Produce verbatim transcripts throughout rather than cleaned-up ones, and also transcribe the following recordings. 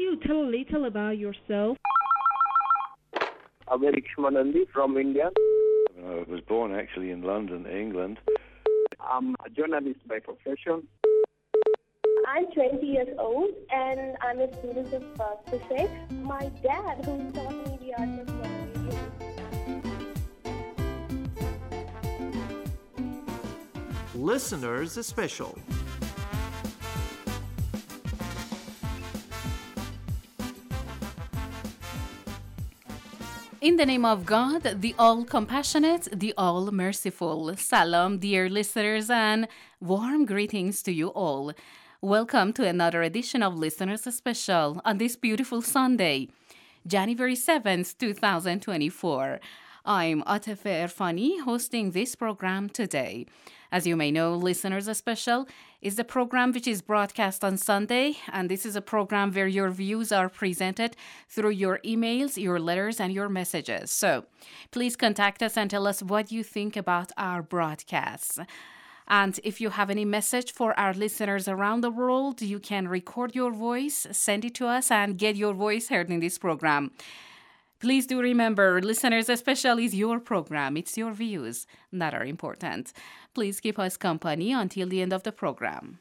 you tell a little about yourself? Amerik Manandi from India. I was born actually in London, England. I'm a journalist by profession. I'm twenty years old and I'm a student of uh, physics. My dad, who taught me the art of radio. Listeners Special. In the name of God, the all-compassionate, the all-merciful. Salam, dear listeners, and warm greetings to you all. Welcome to another edition of Listeners Special on this beautiful Sunday, January seventh, twenty twenty-four. I'm Atefe Erfani, hosting this program today. As you may know, Listeners Special is the program which is broadcast on Sunday, and this is a program where your views are presented through your emails, your letters, and your messages. So please contact us and tell us what you think about our broadcasts. And if you have any message for our listeners around the world, you can record your voice, send it to us, and get your voice heard in this program. Please do remember, Listeners Special is your program. It's your views that are important. Please keep us company until the end of the program.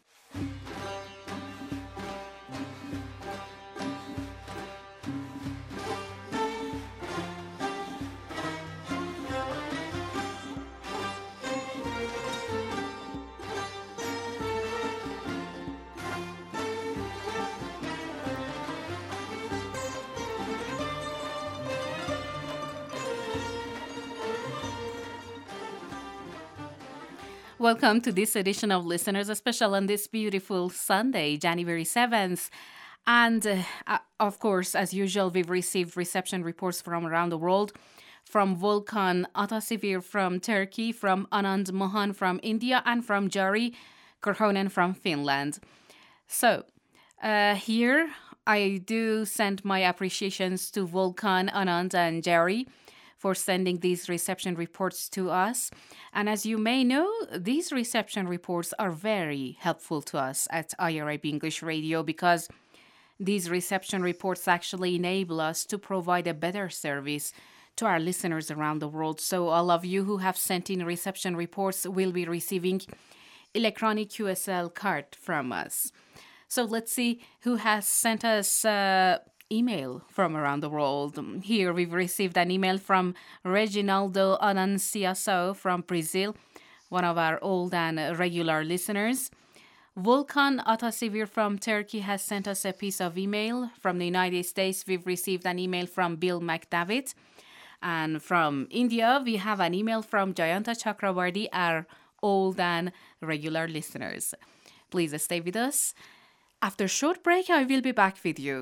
Welcome to this edition of Listeners Special on this beautiful Sunday, January seventh. And uh, of course, as usual, we've received reception reports from around the world, from Volkan Atasevir from Turkey, from Anand Mohan from India, and from Jari Korhonen from Finland. So uh, here I do send my appreciations to Volkan, Anand, and Jari for sending these reception reports to us. And as you may know, these reception reports are very helpful to us at I R I B English Radio because these reception reports actually enable us to provide a better service to our listeners around the world. So all of you who have sent in reception reports will be receiving electronic Q S L card from us. So let's see who has sent us uh, email from around the world. Here we've received an email from Reginaldo Ananciaso from Brazil, one of our old and regular listeners. Volkan Atasevir from Turkey has sent us a piece of email. From the United States, we've received an email from Bill McDavid. And from India, we have an email from Jayanta Chakravarti, our old and regular listeners. Please stay with us. After a short break, I will be back with you.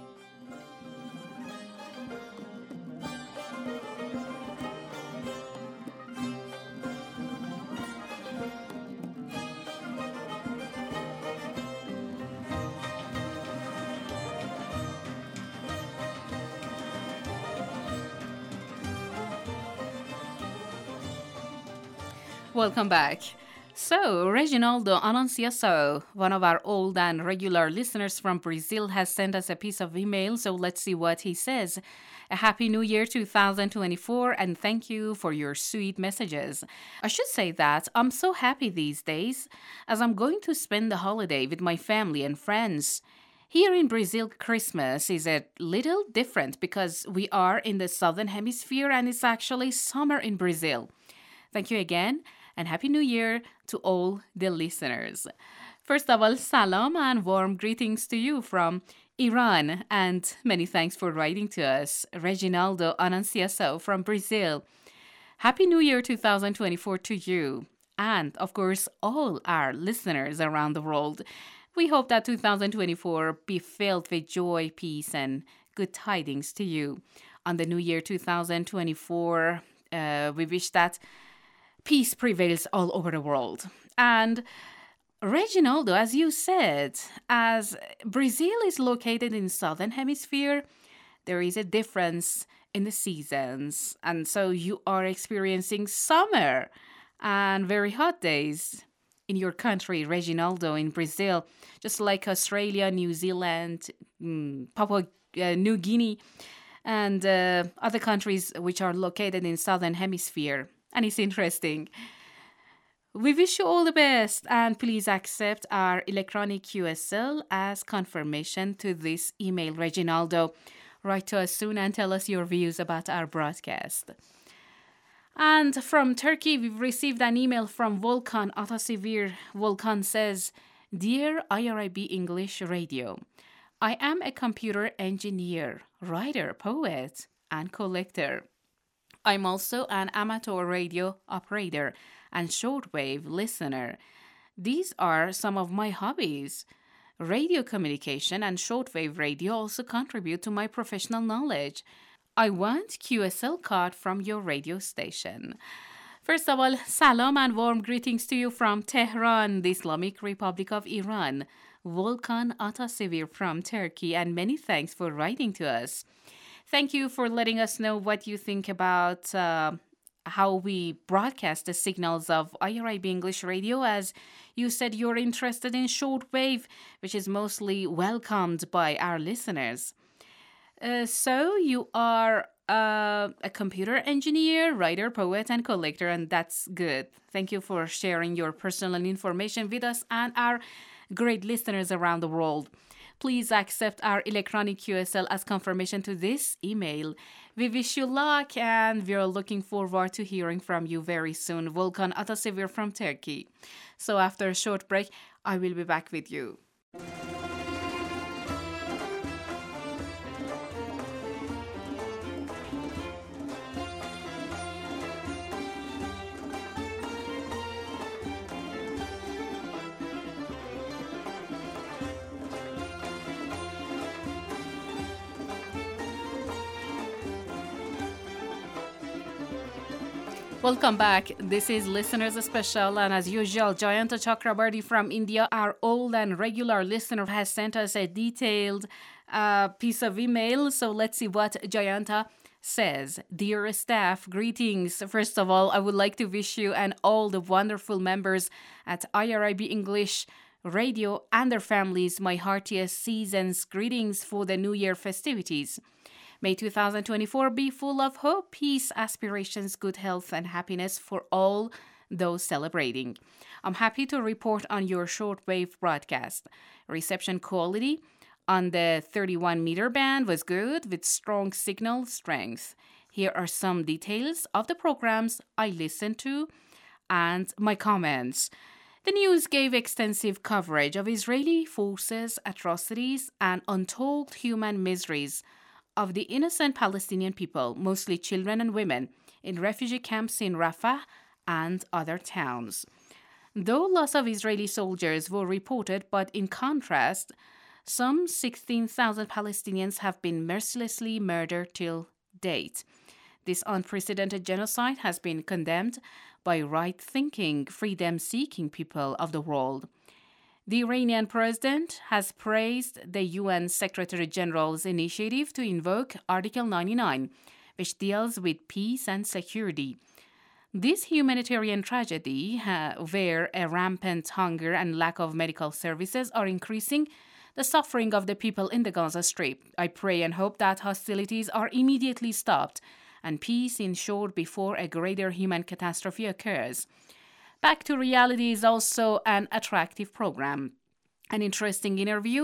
Welcome back. So, Reginaldo Ananciaso, one of our old and regular listeners from Brazil, has sent us a piece of email, so let's see what he says. A Happy New Year two thousand twenty-four, and thank you for your sweet messages. I should say that I'm so happy these days, as I'm going to spend the holiday with my family and friends. Here in Brazil, Christmas is a little different because we are in the southern hemisphere and it's actually summer in Brazil. Thank you again. And Happy New Year to all the listeners. First of all, salam and warm greetings to you from Iran. And many thanks for writing to us, Reginaldo Ananciaso from Brazil. Happy New Year two thousand twenty-four to you. And, of course, all our listeners around the world. We hope that two thousand twenty-four be filled with joy, peace, and good tidings to you. On the New Year two thousand twenty-four, uh, we wish that peace prevails all over the world. And Reginaldo, as you said, as Brazil is located in the southern hemisphere, there is a difference in the seasons. And so you are experiencing summer and very hot days in your country, Reginaldo, in Brazil, just like Australia, New Zealand, mm, Papua uh, New Guinea, and uh, other countries which are located in Southern Hemisphere. And it's interesting. We wish you all the best, and please accept our electronic Q S L as confirmation to this email, Reginaldo. Write to us soon and tell us your views about our broadcast. And from Turkey, we've received an email from Volkan Atasevir. Volkan says, Dear I R I B English Radio, I am a computer engineer, writer, poet, and collector. I'm also an amateur radio operator and shortwave listener. These are some of my hobbies. Radio communication and shortwave radio also contribute to my professional knowledge. I want Q S L card from your radio station. First of all, salam and warm greetings to you from Tehran, the Islamic Republic of Iran. Volkan Atasevir from Turkey, and many thanks for writing to us. Thank you for letting us know what you think about uh, how we broadcast the signals of I R I B English Radio. As you said, you're interested in shortwave, which is mostly welcomed by our listeners. Uh, so you are uh, a computer engineer, writer, poet, and collector, and that's good. Thank you for sharing your personal information with us and our great listeners around the world. Please accept our electronic Q S L as confirmation to this email. We wish you luck, and we're looking forward to hearing from you very soon. Volkan Atasevir from Turkey. So after a short break, I will be back with you. Welcome back. This is Listeners Special, and as usual, Jayanta Chakrabarti from India, our old and regular listener, has sent us a detailed uh, piece of email. So let's see what Jayanta says. Dear staff, greetings. First of all, I would like to wish you and all the wonderful members at I R I B English Radio and their families my heartiest season's greetings for the New Year festivities. May two thousand twenty-four be full of hope, peace, aspirations, good health, and happiness for all those celebrating. I'm happy to report on your shortwave broadcast. Reception quality on the thirty-one meter band was good with strong signal strength. Here are some details of the programs I listened to and my comments. The news gave extensive coverage of Israeli forces' atrocities and untold human miseries of the innocent Palestinian people, mostly children and women, in refugee camps in Rafah and other towns. Though loss of Israeli soldiers were reported, but in contrast, some sixteen thousand Palestinians have been mercilessly murdered till date. This unprecedented genocide has been condemned by right-thinking, freedom-seeking people of the world. The Iranian president has praised the U N Secretary General's initiative to invoke Article ninety-nine, which deals with peace and security. This humanitarian tragedy, uh, where a rampant hunger and lack of medical services are increasing the suffering of the people in the Gaza Strip. I pray and hope that hostilities are immediately stopped and peace ensured before a greater human catastrophe occurs. Back to Reality is also an attractive program. An interesting interview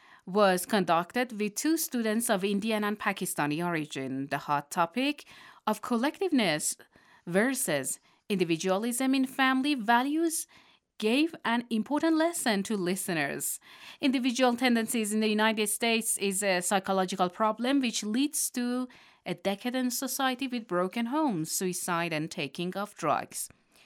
was conducted with two students of Indian and Pakistani origin. The hot topic of collectiveness versus individualism in family values gave an important lesson to listeners. Individual tendencies in the United States is a psychological problem which leads to a decadent society with broken homes, suicide, and taking of drugs.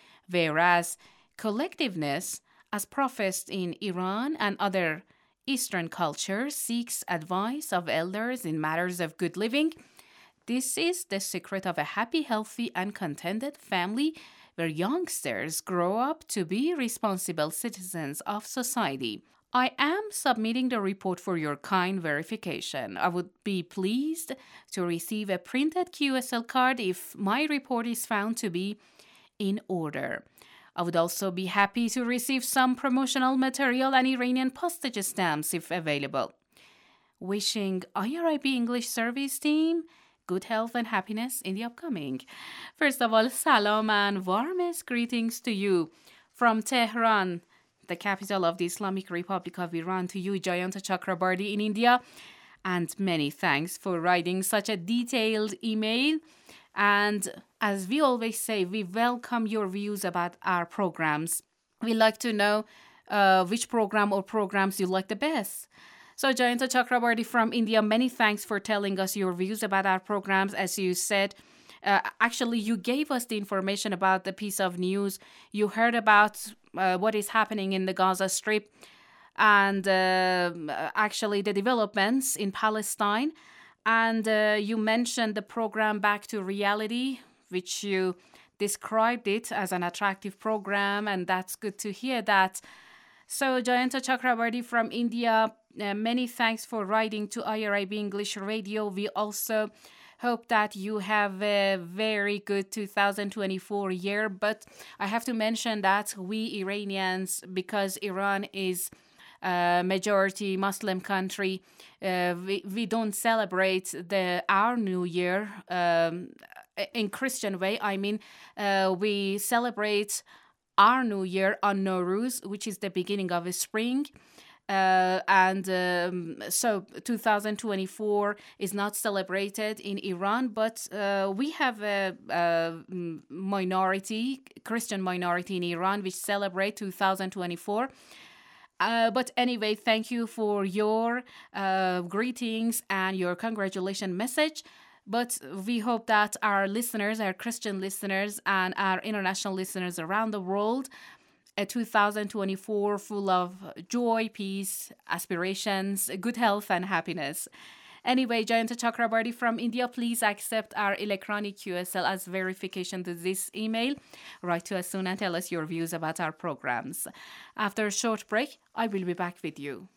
Whereas collectiveness, as professed in Iran and other Eastern cultures, seeks advice of elders in matters of good living. This is the secret of a happy, healthy, and contented family where youngsters grow up to be responsible citizens of society. I am submitting the report for your kind verification. I would be pleased to receive a printed Q S L card if my report is found to be in order. I would also be happy to receive some promotional material and Iranian postage stamps if available. Wishing I R I B English service team good health and happiness in the upcoming. First of all, salam and warmest greetings to you from Tehran, the capital of the Islamic Republic of Iran, to you, Jayanta Chakrabarti in India. And many thanks for writing such a detailed email. And as we always say, we welcome your views about our programs. We like to know uh, which program or programs you like the best. So Jayanta Chakrabarti from India, many thanks for telling us your views about our programs. As you said, uh, actually you gave us the information about the piece of news. You heard about uh, what is happening in the Gaza Strip and uh, actually the developments in Palestine. And uh, you mentioned the program Back to Reality, which you described it as an attractive program, and that's good to hear that. So Jayanta Chakrabarti from India, uh, many thanks for writing to I R I B English Radio. We also hope that you have a very good two thousand twenty-four year, but I have to mention that we Iranians, because Iran is a majority Muslim country, uh, we, we don't celebrate the our New Year um, in Christian way. I mean, uh, we celebrate our New Year on Nowruz, which is the beginning of a spring. Uh, and um, so two thousand twenty-four is not celebrated in Iran, but uh, we have a, a minority, Christian minority in Iran, which celebrate two thousand twenty-four. Uh, but anyway, thank you for your uh, greetings and your congratulation message. But we hope that our listeners, our Christian listeners, and our international listeners around the world, a two thousand twenty-four full of joy, peace, aspirations, good health, and happiness. Anyway, Jayanta Chakrabarti from India, please accept our electronic Q S L as verification to this email. Write to us soon and tell us your views about our programs. After a short break, I will be back with you.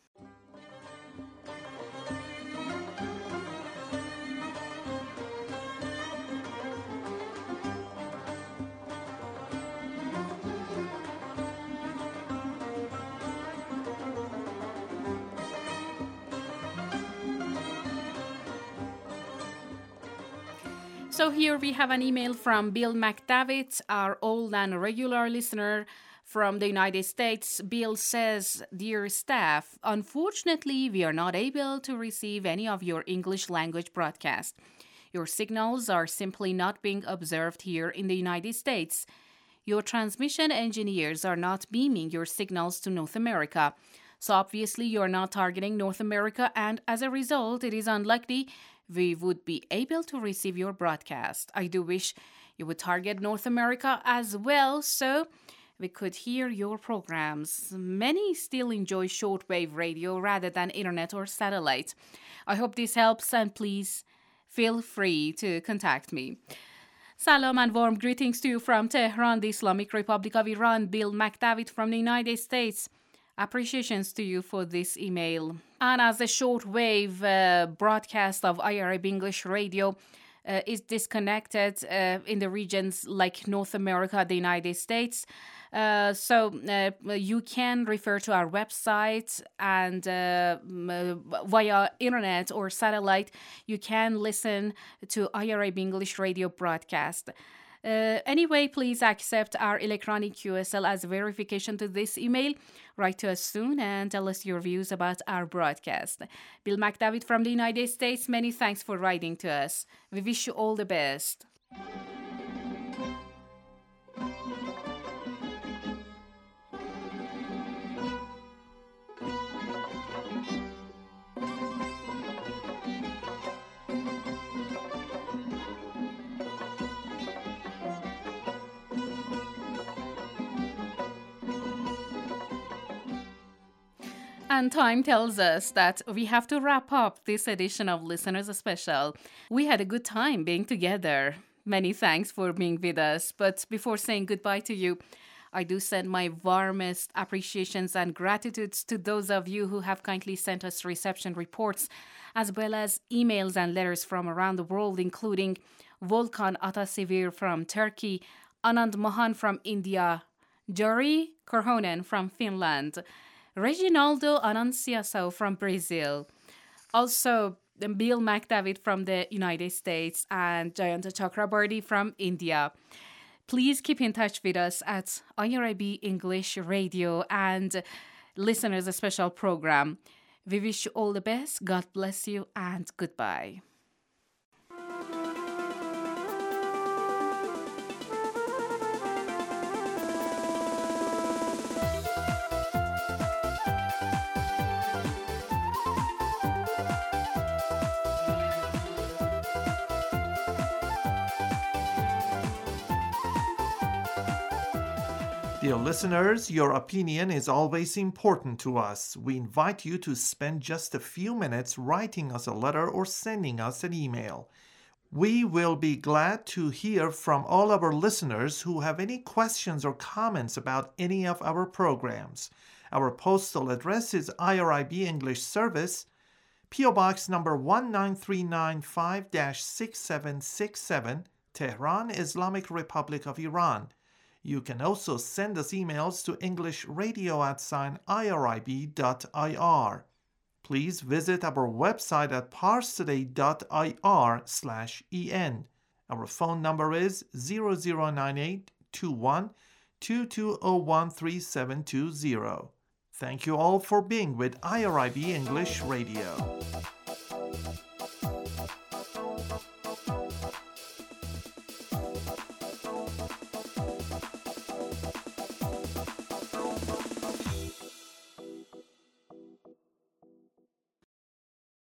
So here we have an email from Bill McDavitt, our old and regular listener from the United States. Bill says, "Dear staff, unfortunately, we are not able to receive any of your English language broadcast. Your signals are simply not being observed here in the United States. Your transmission engineers are not beaming your signals to North America. So obviously you are not targeting North America, and as a result, it is unlikely we would be able to receive your broadcast. I do wish you would target North America as well, so we could hear your programs. Many still enjoy shortwave radio rather than internet or satellite. I hope this helps, and please feel free to contact me." Salam and warm greetings to you from Tehran, the Islamic Republic of Iran. Bill McDavitt from the United States. Appreciations to you for this email. And as the shortwave uh, broadcast of I R I B English Radio uh, is disconnected uh, in the regions like North America, the United States, uh, so uh, you can refer to our website, and uh, via internet or satellite, you can listen to I R I B English Radio broadcast. Uh, anyway, please accept our electronic Q S L as verification to this email. Write to us soon and tell us your views about our broadcast. Bill McDavitt from the United States, many thanks for writing to us. We wish you all the best. And time tells us that we have to wrap up this edition of Listeners Special. We had a good time being together. Many thanks for being with us. But before saying goodbye to you, I do send my warmest appreciations and gratitudes to those of you who have kindly sent us reception reports, as well as emails and letters from around the world, including Volkan Atasevir from Turkey, Anand Mohan from India, Jori Korhonen from Finland, Reginaldo Annunciaso from Brazil, also Bill McDavid from the United States, and Jayanta Chakrabarty from India. Please keep in touch with us at I R I B English Radio and Listeners a Special program. We wish you all the best. God bless you and goodbye. Dear listeners, your opinion is always important to us. We invite you to spend just a few minutes writing us a letter or sending us an email. We will be glad to hear from all our listeners who have any questions or comments about any of our programs. Our postal address is I R I B English Service, P O Box number one nine three nine five six seven six seven, Tehran, Islamic Republic of Iran. You can also send us emails to englishradio at sign irib.ir. Please visit our website at parstoday.ir slash en. Our phone number is zero zero nine eight two one two two zero one three seven two zero. Thank you all for being with I R I B English Radio.